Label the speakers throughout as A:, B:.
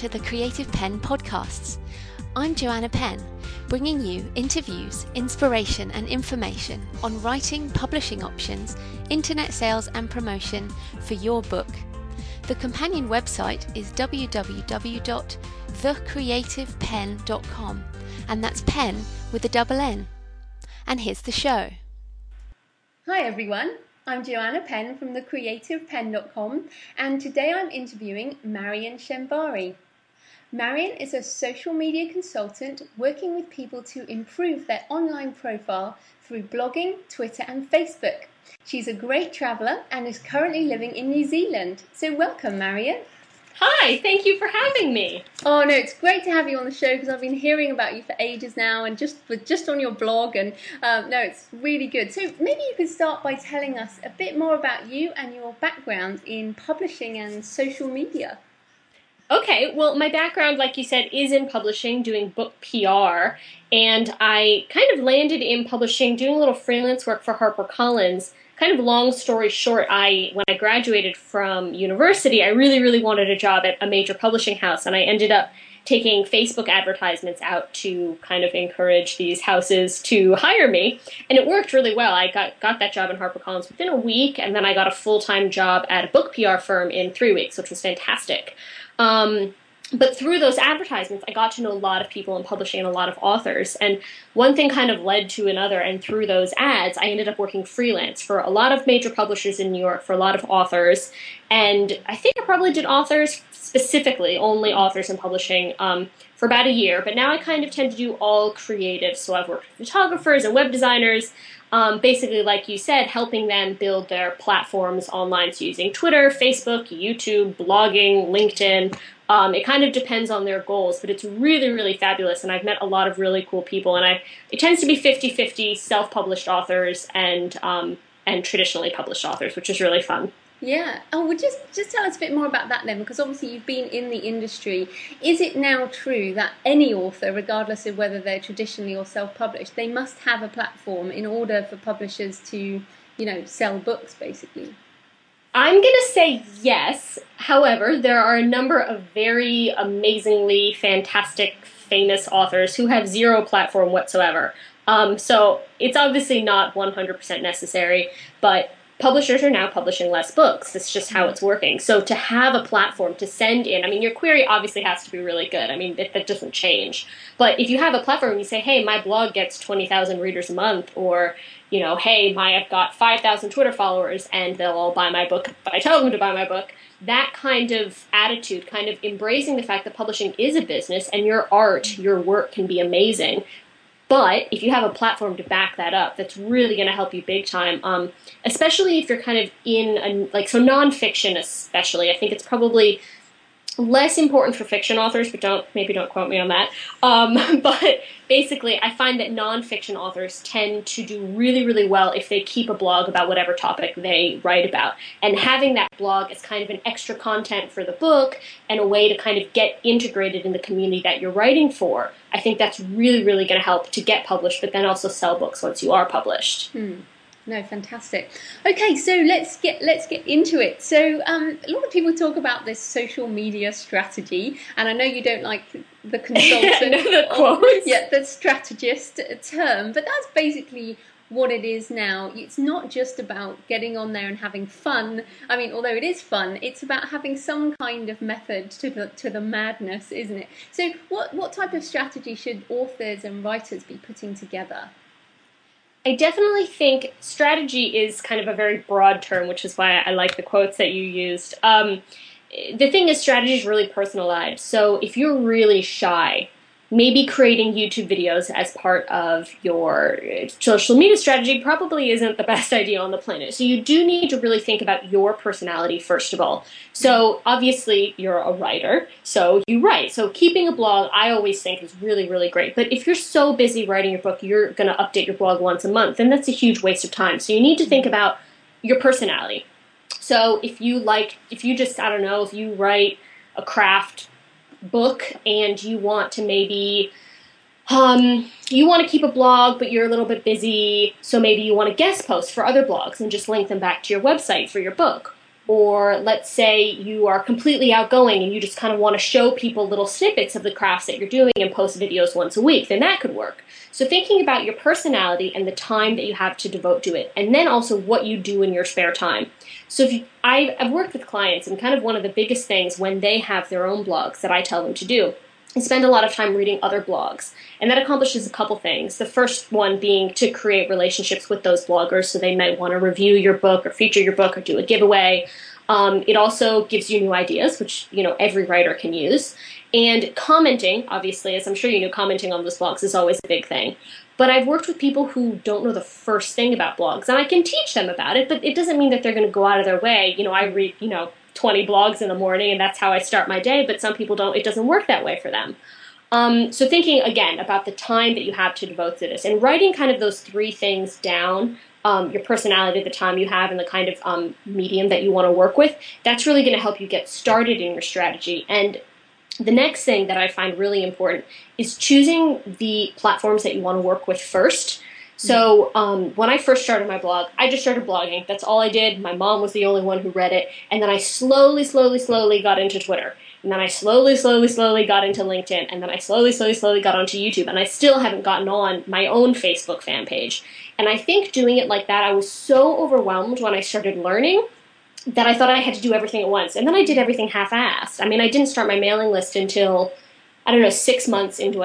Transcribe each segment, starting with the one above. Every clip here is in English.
A: to the Creative Penn podcasts. I'm Joanna Penn, bringing you interviews, inspiration and information on writing, publishing options, internet sales and promotion for your book. The companion website is www.thecreativepenn.com, and that's pen with a double N. And here's the show. Hi everyone, I'm Joanna Penn from thecreativepenn.com, and today I'm interviewing Marian Shembari. Marian is a social media consultant working with people to improve their online profile through blogging, Twitter and Facebook. She's a great traveller and is currently living in New Zealand. So welcome, Marian.
B: Hi, thank you for having me.
A: Oh no, it's great to have you on the show because I've been hearing about you for ages now and just on your blog, and no, it's really good. So maybe you could start by telling us a bit more about you and your background in publishing and social media.
B: Okay, well, my background, like you said, is in publishing, doing book PR, and I kind of landed in publishing, doing a little freelance work for HarperCollins. Kind of long story short, when I graduated from university, I really wanted a job at a major publishing house, and I ended up taking Facebook advertisements out to kind of encourage these houses to hire me, and it worked really well. I got that job in HarperCollins within a week, and then I got a full-time job at a book PR firm in 3 weeks, which was fantastic. But through those advertisements, I got to know a lot of people in publishing and a lot of authors, and one thing kind of led to another, and through those ads, I ended up working freelance for a lot of major publishers in New York, for a lot of authors, and I think I probably did authors, specifically only authors in publishing, for about a year, but now I kind of tend to do all creative, so I've worked with photographers and web designers, basically, like you said, helping them build their platforms online, so using Twitter, Facebook, YouTube, blogging, LinkedIn. It kind of depends on their goals, but it's really fabulous, and I've met a lot of really cool people, and it tends to be 50-50 self-published authors and traditionally published authors, which is really fun.
A: Yeah. Oh, well, just tell us a bit more about that then, because obviously you've been in the industry. Is it now true that any author, regardless of whether they're traditionally or self-published, they must have a platform in order for publishers to, sell books, basically?
B: I'm going to say yes. However, there are a number of very amazingly fantastic, famous authors who have zero platform whatsoever. So it's obviously not 100% necessary, but publishers are now publishing less books. It's just how it's working. So to have a platform to send in, your query obviously has to be really good. That doesn't change. But if you have a platform and you say, hey, my blog gets 20,000 readers a month, or, hey, I've got 5,000 Twitter followers and they'll all buy my book, but I tell them to buy my book, that kind of attitude, kind of embracing the fact that publishing is a business and your art, your work can be amazing. But if you have a platform to back that up, that's really going to help you big time, especially if you're kind of in, nonfiction especially. I think it's probably less important for fiction authors, but don't quote me on that. But basically, I find that nonfiction authors tend to do really well if they keep a blog about whatever topic they write about. And having that blog as kind of an extra content for the book and a way to kind of get integrated in the community that you're writing for, I think that's really going to help to get published, but then also sell books once you are published.
A: No, fantastic. Okay, so let's get into it. So a lot of people talk about this social media strategy, and I know you don't like the consultant, the strategist term, but that's basically what it is now. It's not just about getting on there and having fun. Although it is fun, it's about having some kind of method to the madness, isn't it? So what type of strategy should authors and writers be putting together?
B: I definitely think strategy is kind of a very broad term, which is why I like the quotes that you used. The thing is, strategy is really personalized. So if you're really shy, maybe creating YouTube videos as part of your social media strategy probably isn't the best idea on the planet. So you do need to really think about your personality first of all. So obviously you're a writer, so you write. So keeping a blog, I always think, is really great. But if you're so busy writing your book, you're going to update your blog once a month, and that's a huge waste of time. So you need to think about your personality. So if you write a craft book and you want to maybe you want to keep a blog but you're a little bit busy, so maybe you want to guest post for other blogs and just link them back to your website for your book. Or let's say you are completely outgoing and you just kind of want to show people little snippets of the crafts that you're doing and post videos once a week, then that could work. So thinking about your personality and the time that you have to devote to it, and then also what you do in your spare time. So I've worked with clients, and kind of one of the biggest things when they have their own blogs that I tell them to do is spend a lot of time reading other blogs. And that accomplishes a couple things. The first one being to create relationships with those bloggers, so they might want to review your book or feature your book or do a giveaway. It also gives you new ideas, which, every writer can use. And commenting, obviously, as I'm sure you know, commenting on those blogs is always a big thing. But I've worked with people who don't know the first thing about blogs, and I can teach them about it, but it doesn't mean that they're going to go out of their way. I read, 20 blogs in the morning, and that's how I start my day, but some people don't. It doesn't work that way for them. So thinking, again, about the time that you have to devote to this, and writing kind of those three things down, your personality, the time you have, and the kind of medium that you want to work with, that's really going to help you get started in your strategy. And the next thing that I find really important is choosing the platforms that you want to work with first. So when I first started my blog, I just started blogging. That's all I did. My mom was the only one who read it. And then I slowly got into Twitter. And then I slowly got into LinkedIn. And then I slowly got onto YouTube. And I still haven't gotten on my own Facebook fan page. And I think doing it like that, I was so overwhelmed when I started learning that I thought I had to do everything at once. And then I did everything half-assed. I mean, I didn't start my mailing list until, 6 months into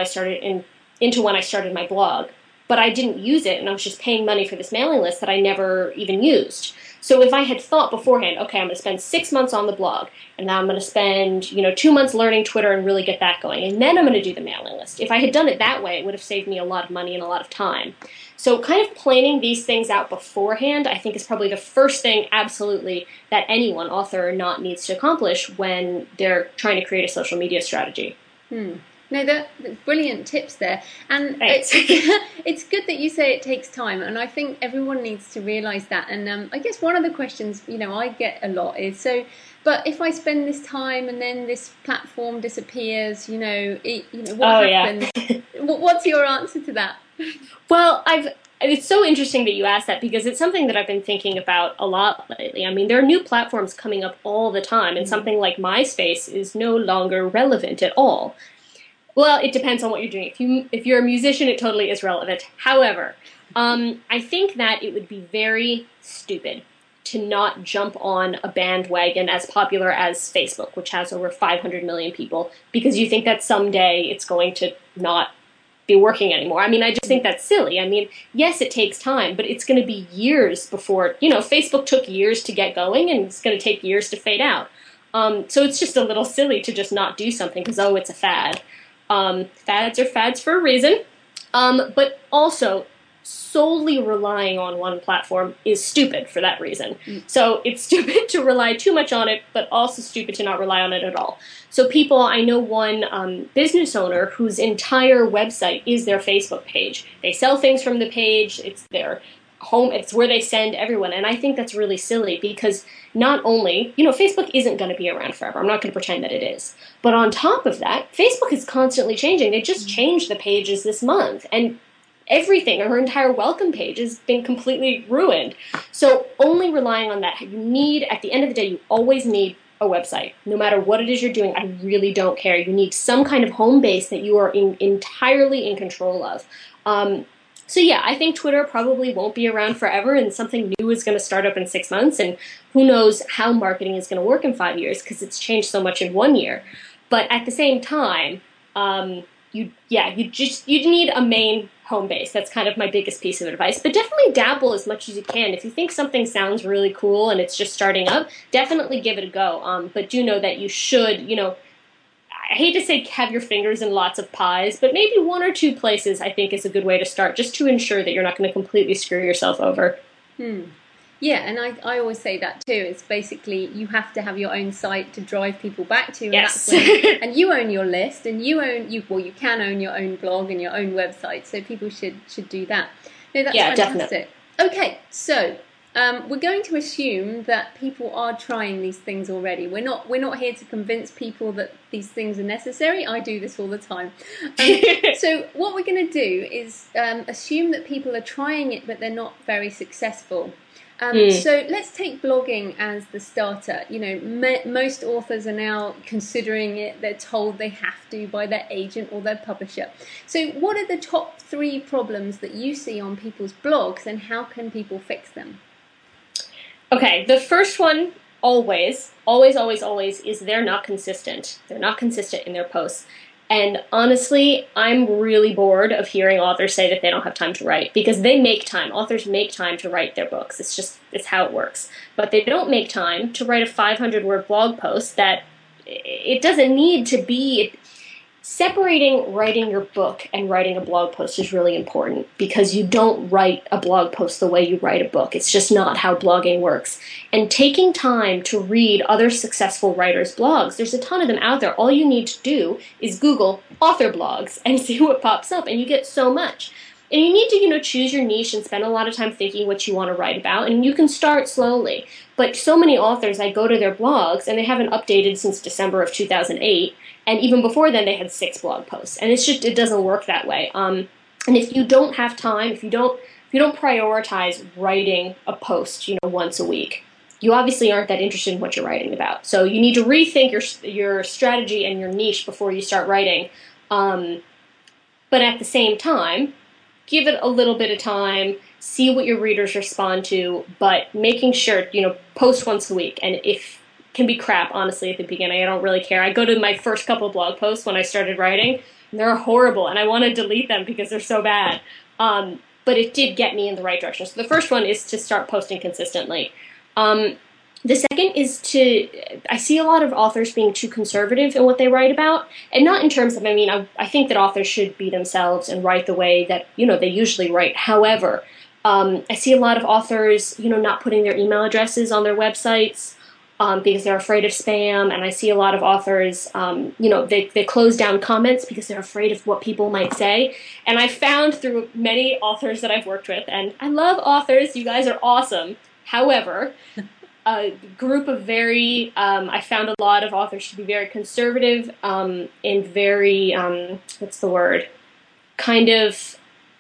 B: when I started my blog. But I didn't use it, and I was just paying money for this mailing list that I never even used. So if I had thought beforehand, okay, I'm going to spend 6 months on the blog, and now I'm going to spend, 2 months learning Twitter and really get that going, and then I'm going to do the mailing list. If I had done it that way, it would have saved me a lot of money and a lot of time. So kind of planning these things out beforehand, I think, is probably the first thing, absolutely, that anyone, author or not, needs to accomplish when they're trying to create a social media strategy.
A: No, that's brilliant tips there. And it's good that you say it takes time, and I think everyone needs to realise that. And I guess one of the questions, I get a lot is, but if I spend this time and then this platform disappears, what happens? Yeah. What's your answer to that?
B: Well, it's so interesting that you asked that, because it's something that I've been thinking about a lot lately. I mean, there are new platforms coming up all the time, and something like MySpace is no longer relevant at all. Well, it depends on what you're doing. If you're a musician, it totally is relevant. However, I think that it would be very stupid to not jump on a bandwagon as popular as Facebook, which has over 500 million people, because you think that someday it's going to not be working anymore. I mean, I just think that's silly. I mean, yes, it takes time, but it's going to be years before, Facebook took years to get going, and it's going to take years to fade out. So it's just a little silly to just not do something because, it's a fad. Fads are fads for a reason, but also solely relying on one platform is stupid for that reason. So it's stupid to rely too much on it, but also stupid to not rely on it at all. So I know one business owner whose entire website is their Facebook page. They sell things from the page, it's their home, it's where they send everyone, and I think that's really silly, because not only, Facebook isn't going to be around forever. I'm not going to pretend that it is. But on top of that, Facebook is constantly changing. They just changed the pages this month, and everything, her entire welcome page has been completely ruined. So only relying on that, at the end of the day, you always need a website. No matter what it is you're doing, I really don't care. You need some kind of home base that you are entirely in control of. So yeah, I think Twitter probably won't be around forever, and something new is going to start up in 6 months, and who knows how marketing is going to work in 5 years, because it's changed so much in 1 year. But at the same time, you need a main home base. That's kind of my biggest piece of advice. But definitely dabble as much as you can. If you think something sounds really cool and it's just starting up, definitely give it a go. But do know that you should, I hate to say have your fingers in lots of pies, but maybe 1 or 2 places I think is a good way to start, just to ensure that you're not going to completely screw yourself over.
A: Yeah, and I always say that too. It's basically you have to have your own site to drive people back to, and
B: yes.
A: And you own your list, and you can own your own blog and your own website. So people should do that. No, that's fantastic. Definitely. Okay, so we're going to assume that people are trying these things already. We're not here to convince people that these things are necessary. I do this all the time. So what we're going to do is assume that people are trying it, but they're not very successful. So let's take blogging as the starter. You know, most authors are now considering it. They're told they have to by their agent or their publisher. So what are the top 3 problems that you see on people's blogs, and how can people fix them?
B: Okay, the first one always is they're not consistent. They're not consistent in their posts. And honestly, I'm really bored of hearing authors say that they don't have time to write, because they make time. Authors make time to write their books. It's how it works. But they don't make time to write a 500-word blog post that it doesn't need to be. Separating writing your book and writing a blog post is really important, because you don't write a blog post the way you write a book. It's just not how blogging works. And taking time to read other successful writers' blogs, there's a ton of them out there. All you need to do is Google author blogs and see what pops up, and you get so much. And you need to, choose your niche and spend a lot of time thinking what you want to write about, and you can start slowly. But so many authors, I go to their blogs, and they haven't updated since December of 2008, and even before then they had 6 blog posts. And it doesn't work that way. And if you don't have time, if you don't prioritize writing a post, once a week, you obviously aren't that interested in what you're writing about. So you need to rethink your strategy and your niche before you start writing. But at the same time, give it a little bit of time, see what your readers respond to, but making sure, post once a week. And if can be crap, honestly, at the beginning, I don't really care. I go to my first couple of blog posts when I started writing, and they're horrible, and I want to delete them because they're so bad. But it did get me in the right direction. So the first one is to start posting consistently. The second is I see a lot of authors being too conservative in what they write about, and not in terms of, I think that authors should be themselves and write the way that, they usually write. However, I see a lot of authors, not putting their email addresses on their websites, because they're afraid of spam, and I see a lot of authors, they close down comments because they're afraid of what people might say. And I found through many authors that I've worked with, and I love authors, you guys are awesome. However, a group of I found a lot of authors to be very conservative, and very, kind of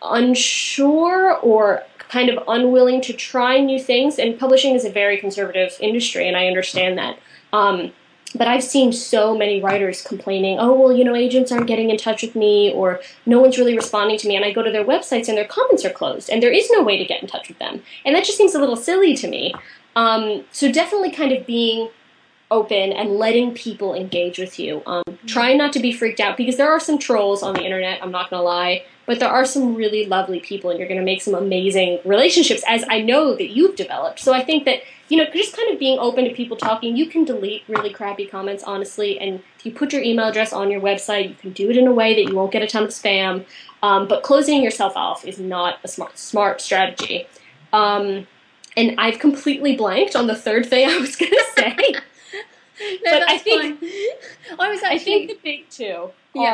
B: unsure or kind of unwilling to try new things. And publishing is a very conservative industry, and I understand that. But I've seen so many writers complaining, oh, well, agents aren't getting in touch with me, or no one's really responding to me. And I go to their websites and their comments are closed, and there is no way to get in touch with them. And that just seems a little silly to me. So definitely kind of being open and letting people engage with you. Try not to be freaked out, because there are some trolls on the internet, I'm not going to lie, but there are some really lovely people, and you're going to make some amazing relationships, as I know that you've developed. So I think that, just kind of being open to people talking. You can delete really crappy comments, honestly, and if you put your email address on your website, you can do it in a way that you won't get a ton of spam, but closing yourself off is not a smart strategy. And I've completely blanked on the third thing I was going to say.
A: No, but I think
B: the big 2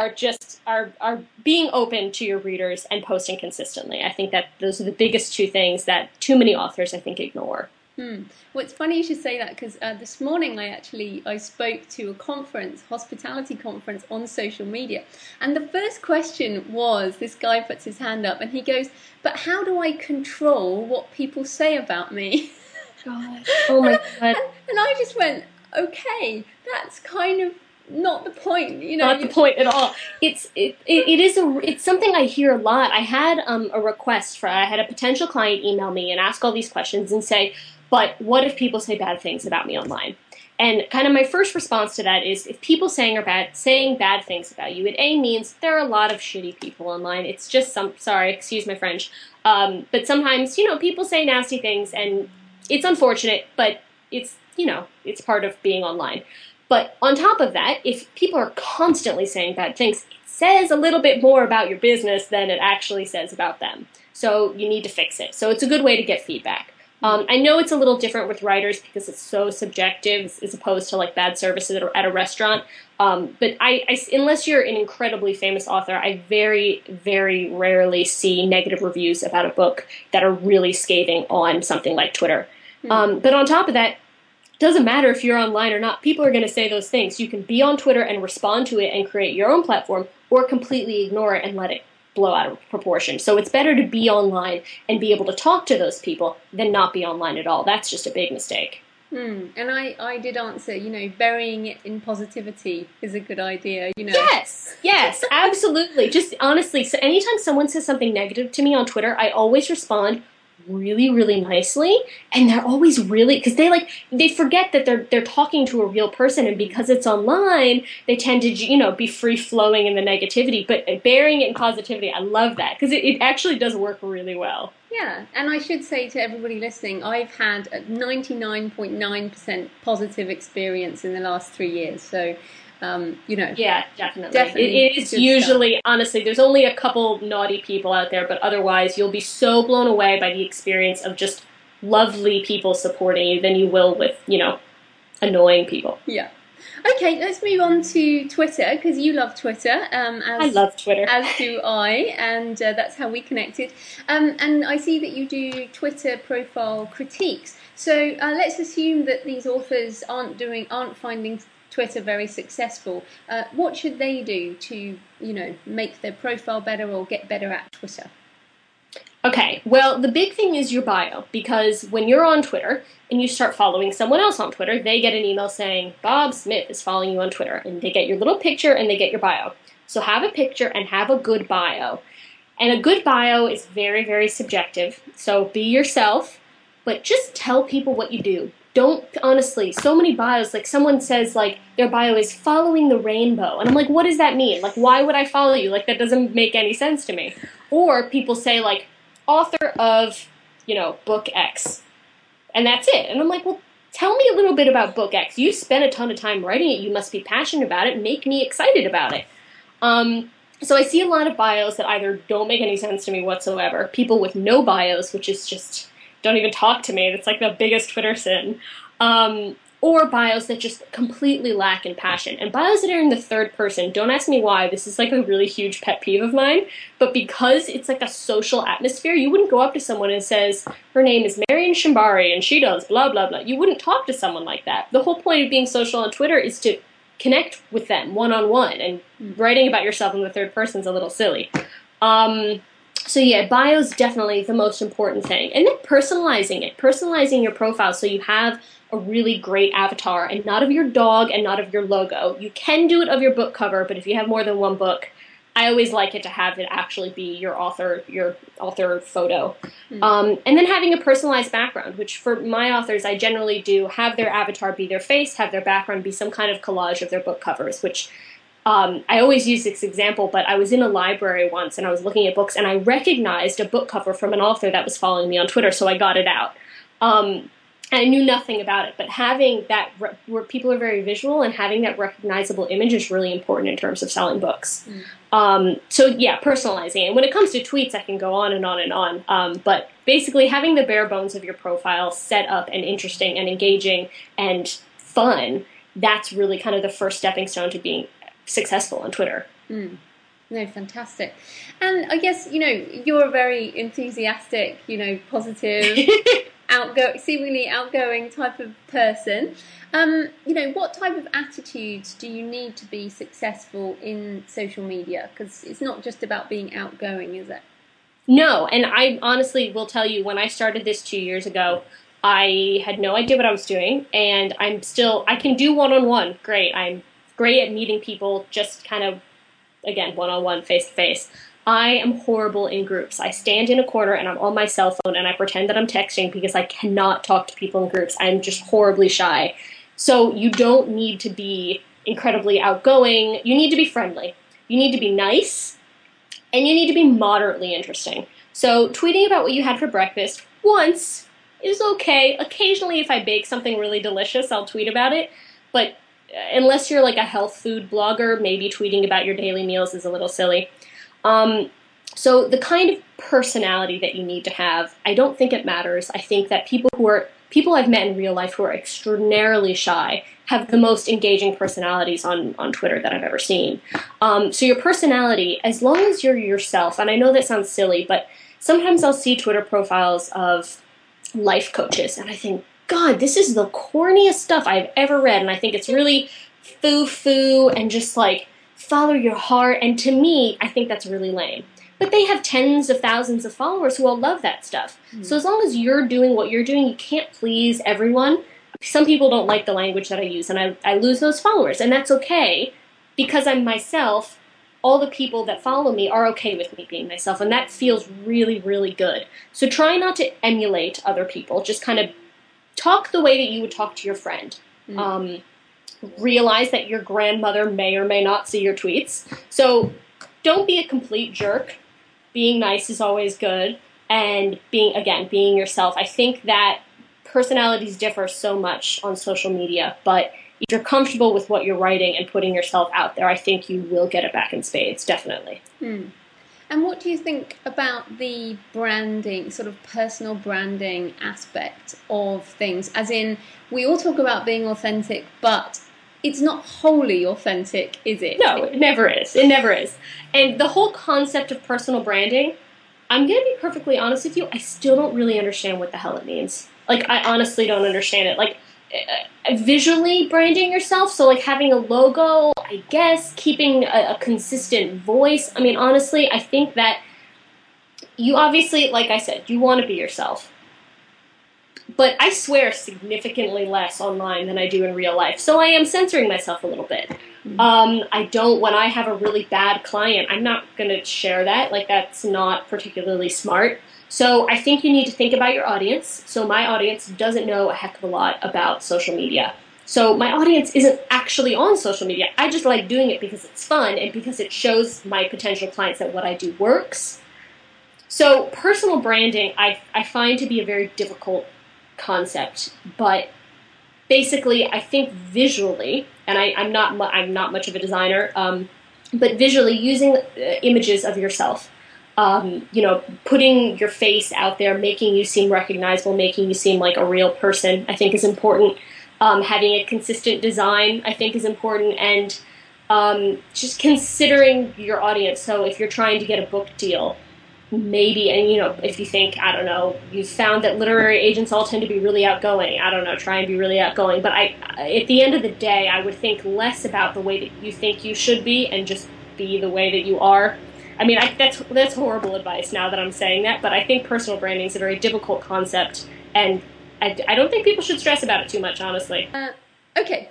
B: are being open to your readers and posting consistently. I think that those are the biggest 2 things that too many authors, I think, ignore.
A: Well, it's funny you should say that, because this morning I spoke to a hospitality conference on social media, and the first question was, this guy puts his hand up and he goes, but how do I control what people say about me?
B: God. Oh my God.
A: And I just went, okay, that's kind of not the point,
B: Not the point at all. It's something I hear a lot. I had I had a potential client email me and ask all these questions and say, but what if people say bad things about me online? And kind of my first response to that is, if people saying bad things about you, it means there are a lot of shitty people online. It's just sorry, excuse my French, but sometimes, people say nasty things, and it's unfortunate, but it's part of being online. But on top of that, if people are constantly saying bad things, it says a little bit more about your business than it actually says about them. So you need to fix it. So it's a good way to get feedback. I know it's a little different with writers because it's so subjective as opposed to like bad services at a restaurant. But unless you're an incredibly famous author, I very, very rarely see negative reviews about a book that are really scathing on something like Twitter. But on top of that, doesn't matter if you're online or not, people are going to say those things. You can be on Twitter and respond to it and create your own platform, or completely ignore it and let it blow out of proportion. So it's better to be online and be able to talk to those people than not be online at all. That's just a big mistake.
A: And I did answer, burying it in positivity is a good idea,
B: Yes, absolutely. Just honestly, so anytime someone says something negative to me on Twitter, I always respond really, really nicely, and they're always really, because they forget that they're talking to a real person, and because it's online, they tend to be free flowing in the negativity. But burying it in positivity, I love that, because it actually does work really well.
A: Yeah, and I should say to everybody listening, I've had a 99.9% positive experience in the last 3 years. So,
B: Yeah, definitely. It is usually, stuff. Honestly, there's only a couple naughty people out there, but otherwise you'll be so blown away by the experience of just lovely people supporting you than you will with, annoying people.
A: Yeah. Okay, let's move on to Twitter, because you love Twitter.
B: I love Twitter.
A: As do I, and that's how we connected. And I see that you do Twitter profile critiques. So let's assume that these authors aren't finding Twitter very successful. What should they do to, make their profile better or get better at Twitter?
B: Okay, well, the big thing is your bio, because when you're on Twitter and you start following someone else on Twitter, they get an email saying, Bob Smith is following you on Twitter, and they get your little picture and they get your bio. So have a picture and have a good bio. And a good bio is very, very subjective, so be yourself, but just tell people what you do. Honestly, so many bios, someone says, their bio is following the rainbow. And I'm like, what does that mean? Why would I follow you? That doesn't make any sense to me. Or people say, author of, book X. And that's it. And I'm like, well, tell me a little bit about book X. You spent a ton of time writing it. You must be passionate about it. Make me excited about it. So I see a lot of bios that either don't make any sense to me whatsoever. People with no bios, which is just, don't even talk to me. That's the biggest Twitter sin. Or bios that just completely lack in passion. And bios that are in the third person, don't ask me why, this is a really huge pet peeve of mine, but because it's a social atmosphere, you wouldn't go up to someone and says, her name is Marian Shambari and she does blah, blah, blah. You wouldn't talk to someone like that. The whole point of being social on Twitter is to connect with them one-on-one, and writing about yourself in the third person is a little silly. So yeah, bio is definitely the most important thing. And then personalizing your profile so you have a really great avatar, and not of your dog and not of your logo. You can do it of your book cover, but if you have more than one book, I always like it to have it actually be your author photo. And then having a personalized background, which for my authors, I generally do have their avatar be their face, have their background be some kind of collage of their book covers, which I always use this example, but I was in a library once and I was looking at books and I recognized a book cover from an author that was following me on Twitter, so I got it out. And I knew nothing about it, but having that where people are very visual and having that recognizable image is really important in terms of selling books. So yeah, personalizing. And when it comes to tweets, I can go on and on and on. But basically having the bare bones of your profile set up and interesting and engaging and fun, that's really kind of the first stepping stone to being successful on Twitter.
A: No, fantastic. And I guess, you're a very enthusiastic, positive, seemingly outgoing type of person. What type of attitudes do you need to be successful in social media? Because it's not just about being outgoing, is it?
B: No, and I honestly will tell you, when I started this 2 years ago, I had no idea what I was doing, and I can do one-on-one, great. I'm great at meeting people, just kind of, again, one-on-one, face-to-face. I am horrible in groups. I stand in a corner and I'm on my cell phone and I pretend that I'm texting because I cannot talk to people in groups. I'm just horribly shy. So you don't need to be incredibly outgoing. You need to be friendly. You need to be nice. And you need to be moderately interesting. So tweeting about what you had for breakfast once is okay. Occasionally, if I bake something really delicious, I'll tweet about it. But unless you're a health food blogger, maybe tweeting about your daily meals is a little silly. So the kind of personality that you need to have, I don't think it matters. I think that people I've met in real life who are extraordinarily shy have the most engaging personalities on Twitter that I've ever seen. So your personality, as long as you're yourself, and I know that sounds silly, but sometimes I'll see Twitter profiles of life coaches, and I think, God, this is the corniest stuff I've ever read, and I think it's really foo-foo and just follow your heart, and to me, I think that's really lame. but they have tens of thousands of followers who all love that stuff. So as long as you're doing what you're doing, you can't please everyone. Some people don't like the language that I use, and I lose those followers, and that's okay, because I'm myself. All the people that follow me are okay with me being myself, and that feels really, really good. So try not to emulate other people. Just kind of talk the way that you would talk to your friend. Realize that your grandmother may or may not see your tweets. So don't be a complete jerk. Being nice is always good. And being yourself. I think that personalities differ so much on social media, but if you're comfortable with what you're writing and putting yourself out there, I think you will get it back in spades, definitely.
A: And what do you think about the branding, sort of personal branding aspect of things? As in, we all talk about being authentic, but it's not wholly authentic, is it?
B: No, it never is. It never is. And the whole concept of personal branding, I'm going to be perfectly honest with you, I still don't really understand what the hell it means. Like, I honestly don't understand it. Like, visually branding yourself, so like having a logo, I guess, keeping a consistent voice. I mean, honestly, I think that you obviously, like I said, you want to be yourself. But I swear significantly less online than I do in real life, so I am censoring myself a little bit. I don't, when I have a really bad client, I'm not going to share that. Like, that's not particularly smart. So I think you need to think about your audience. So my audience doesn't know a heck of a lot about social media. So my audience isn't actually on social media. I just like doing it because it's fun and because it shows my potential clients that what I do works. So personal branding, I find to be a very difficult concept. But basically, I think visually, and I'm not much of a designer, but visually using images of yourself. Putting your face out there, making you seem recognizable, making you seem like a real person, I think is important. Having a consistent design, I think is important. And just considering your audience. So if you're trying to get a book deal, maybe, and if you think, I don't know, you've found that literary agents all tend to be really outgoing. I don't know, try and be really outgoing. But at the end of the day, I would think less about the way that you think you should be and just be the way that you are. I mean, that's horrible advice now that I'm saying that, but I think personal branding is a very difficult concept, and I don't think people should stress about it too much, honestly.
A: Okay.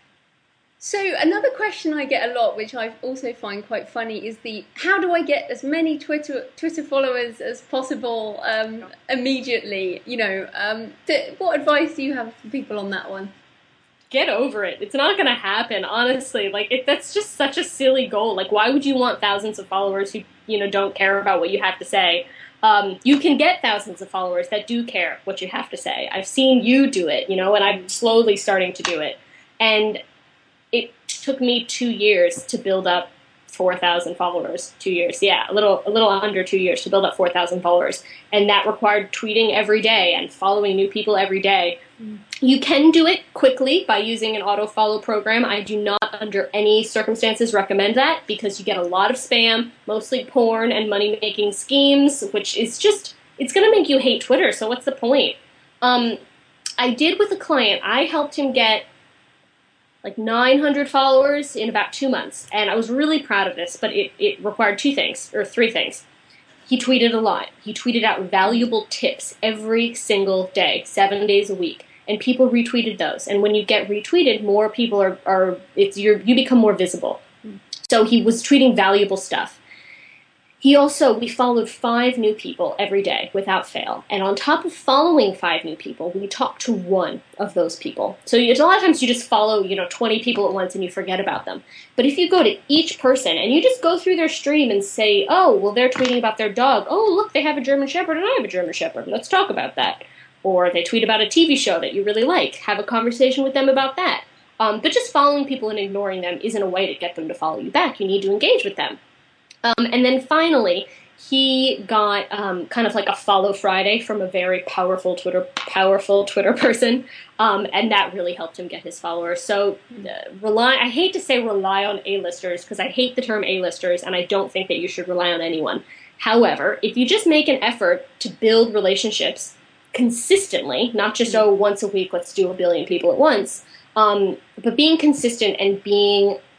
A: So another question I get a lot, which I also find quite funny, is how do I get as many Twitter followers as possible immediately? What advice do you have for people on that one?
B: Get over it. It's not going to happen, honestly. Like, that's just such a silly goal. Like, why would you want thousands of followers who, don't care about what you have to say? You can get thousands of followers that do care what you have to say. I've seen you do it, and I'm slowly starting to do it. And it took me 2 years to build up 4,000 followers. 2 years, yeah, a little under 2 years to build up 4,000 followers. And that required tweeting every day and following new people every day. You can do it quickly by using an auto-follow program. I do not, under any circumstances, recommend that because you get a lot of spam, mostly porn and money-making schemes, which is just, it's going to make you hate Twitter, so what's the point? I did with a client, I helped him get like 900 followers in about 2 months, and I was really proud of this, but it required three things. He tweeted a lot. He tweeted out valuable tips every single day, 7 days a week. And people retweeted those. And when you get retweeted, more people you become more visible. So he was tweeting valuable stuff. We followed 5 new people every day without fail. And on top of following 5 new people, we talked to 1 of those people. So a lot of times you just follow, 20 people at once and you forget about them. But if you go to each person and you just go through their stream and say, oh, well, they're tweeting about their dog. Oh, look, they have a German Shepherd and I have a German Shepherd. Let's talk about that. Or they tweet about a TV show that you really like. Have a conversation with them about that. But just following people and ignoring them isn't a way to get them to follow you back. You need to engage with them. And then finally, he got kind of like a follow Friday from a very powerful Twitter person, and that really helped him get his followers. So I hate to say rely on A-listers because I hate the term A-listers, and I don't think that you should rely on anyone. However, if you just make an effort to build relationships consistently, not just, once a week, let's do 1 billion people at once, but being consistent and being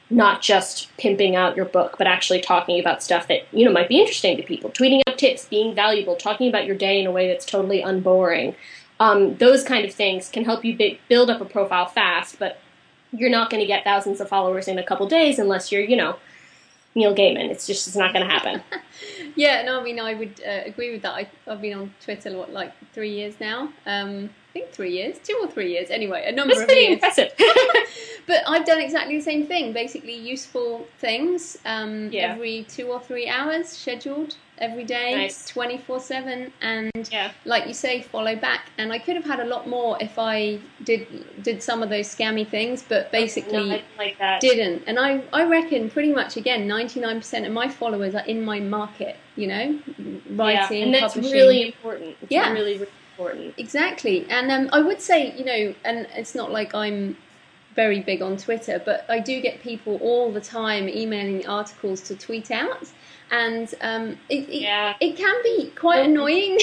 B: not just pimping out your book, but actually talking about stuff that, might be interesting to people. Tweeting out tips, being valuable, talking about your day in a way that's totally unboring. Those kind of things can help you build up a profile fast, but you're not going to get thousands of followers in a couple days unless you're, Neil Gaiman. It's not going to happen.
A: Yeah, no, I mean, I would agree with that. I've been on Twitter, 3 years now? I think 3 years, 2 or 3 years. Anyway, a number of years.
B: That's pretty impressive.
A: But I've done exactly the same thing. Basically, useful things every 2 or 3 hours, scheduled every day,
B: nice.
A: 24/7, and like you say, follow back. And I could have had a lot more if I did some of those scammy things, but basically
B: like that.
A: Didn't. And I reckon pretty much, again, 99% of my followers are in my market, writing,
B: and that's
A: publishing.
B: really important. It's
A: yeah.
B: really, really important.
A: Exactly. And I would say, and it's not like I'm very big on Twitter, but I do get people all the time emailing articles to tweet out, and it can be quite annoying.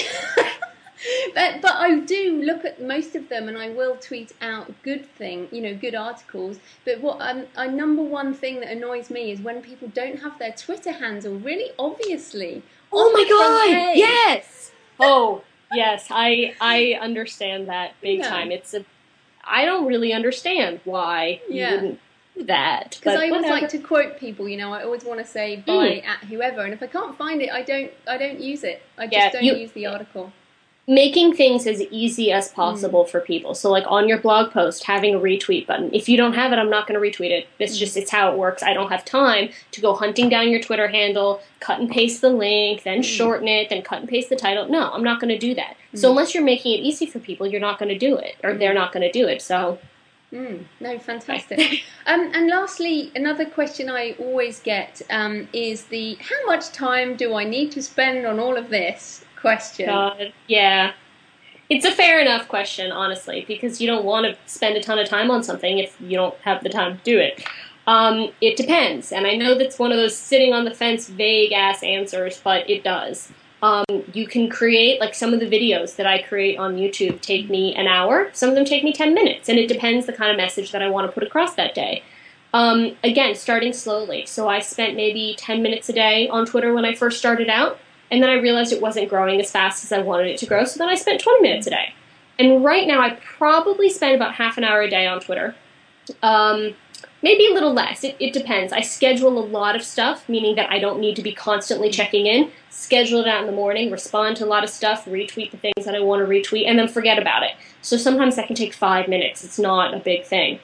A: But I do look at most of them, and I will tweet out good articles. But what number one thing that annoys me is when people don't have their Twitter handle really obviously.
B: Oh my God! Yes. Oh yes, I understand that big time. I don't really understand why you wouldn't do that.
A: Because I always like to quote people, I always want to say bye at whoever, and if I can't find it, I don't use it. I just don't use the article.
B: Making things as easy as possible for people. So like on your blog post, having a retweet button. If you don't have it, I'm not going to retweet it. It's how it works. I don't have time to go hunting down your Twitter handle, cut and paste the link, then shorten it, then cut and paste the title. No, I'm not going to do that. So unless you're making it easy for people, you're not going to do it, or they're not going to do it. So.
A: No, fantastic. And lastly, another question I always get is how much time do I need to spend on all of this? Question.
B: God, yeah. It's a fair enough question, honestly, because you don't want to spend a ton of time on something if you don't have the time to do it. It depends, and I know that's one of those sitting on the fence, vague-ass answers, but it does. You can create, like some of the videos that I create on YouTube take me an hour, some of them take me 10 minutes, and it depends the kind of message that I want to put across that day. Again, starting slowly. So I spent maybe 10 minutes a day on Twitter when I first started out. And then I realized it wasn't growing as fast as I wanted it to grow, so then I spent 20 minutes a day. And right now I probably spend about half an hour a day on Twitter. Maybe a little less. It depends. I schedule a lot of stuff, meaning that I don't need to be constantly checking in. Schedule it out in the morning, respond to a lot of stuff, retweet the things that I want to retweet, and then forget about it. So sometimes that can take 5 minutes. It's not a big thing.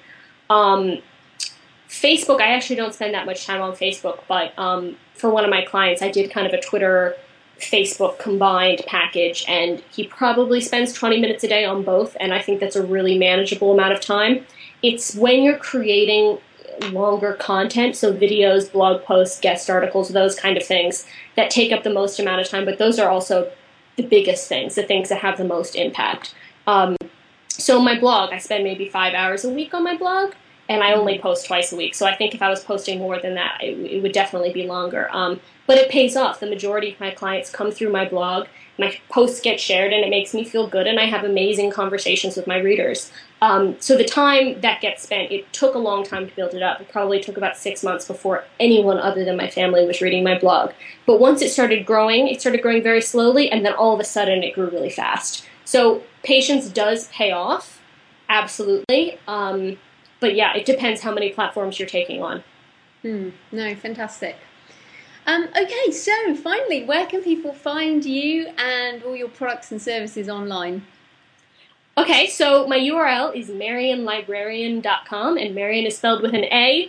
B: Facebook, I actually don't spend that much time on Facebook, but for one of my clients, I did kind of a Twitter Facebook combined package, and he probably spends 20 minutes a day on both, and I think that's a really manageable amount of time. It's when you're creating longer content, so videos, blog posts, guest articles, those kind of things, that take up the most amount of time, but those are also the biggest things, the things that have the most impact. So my blog, I spend maybe 5 hours a week on my blog, and I only post twice a week, so I think if I was posting more than that, it would definitely be longer. But it pays off. The majority of my clients come through my blog, my posts get shared, and it makes me feel good, and I have amazing conversations with my readers. So the time that gets spent, it took a long time to build it up. It probably took about 6 months before anyone other than my family was reading my blog. But once it started growing very slowly, and then all of a sudden it grew really fast. So patience does pay off, absolutely. But yeah, it depends how many platforms you're taking on.
A: No, fantastic. Okay, so finally, where can people find you and all your products and services online?
B: Okay, so my URL is marianlibrarian.com, and Marian is spelled with an A.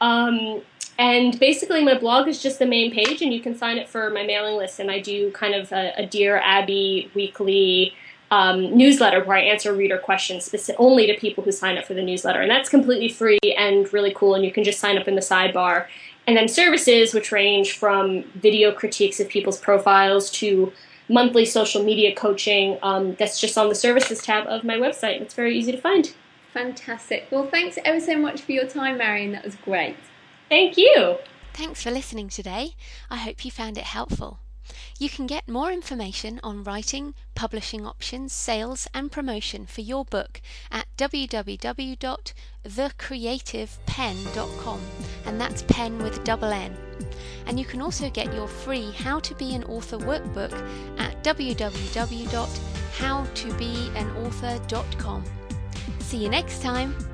B: And basically my blog is just the main page, and you can sign up for my mailing list, and I do kind of a Dear Abby weekly newsletter where I answer reader questions only to people who sign up for the newsletter, and that's completely free and really cool, and you can just sign up in the sidebar. And then services, which range from video critiques of people's profiles to monthly social media coaching, that's just on the services tab of my website. It's very easy to find.
A: Fantastic. Well, thanks ever so much for your time, Marian. That was great.
B: Thank you.
C: Thanks for listening today. I hope you found it helpful. You can get more information on writing, publishing options, sales and promotion for your book at www.thecreativepenn.com, and that's pen with double N. And you can also get your free How to Be an Author workbook at www.howtobeanauthor.com. See you next time!